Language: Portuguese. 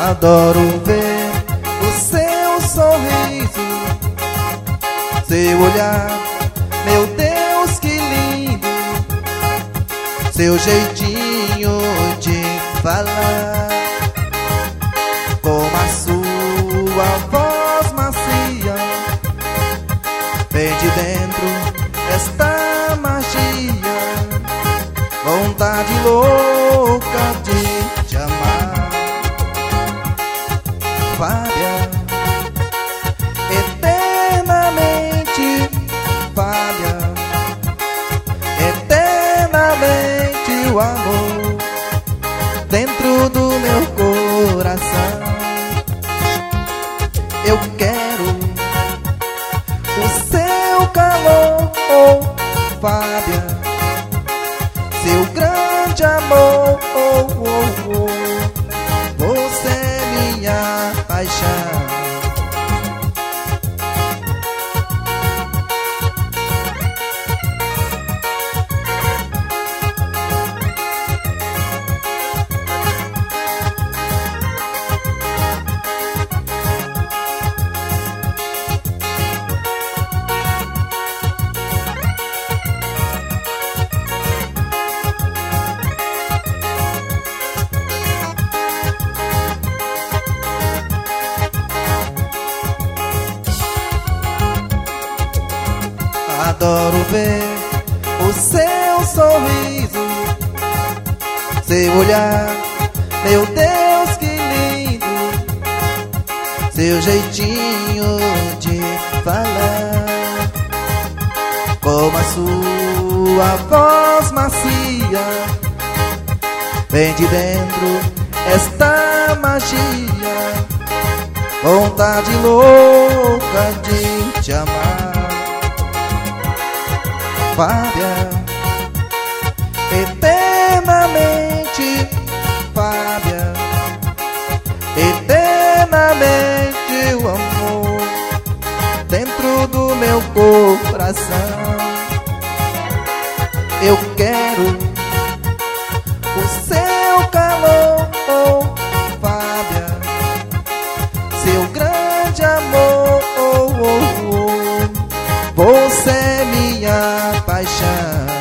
Adoro ver o seu sorriso, seu olhar, meu Deus, que lindo. Seu jeitinho de falar, como a sua voz macia, vem de dentro esta magia, vontade louca de te amar. Fábia, eternamente, Fábia, eternamente o amor dentro do meu coração. Eu quero o seu calor, oh, Fábia, seu grande amor, oh, oh, oh. Você é minha paixão. Adoro ver o seu sorriso, seu olhar, meu Deus, que lindo. Seu jeitinho de falar, como a sua voz macia, vem de dentro esta magia, vontade louca de te amar. Fábia, eternamente, Fábia, eternamente o amor dentro do meu coração. Eu quero o seu calor, oh, Fábia, seu grande amor, oh, oh, oh. Você é minha paixão.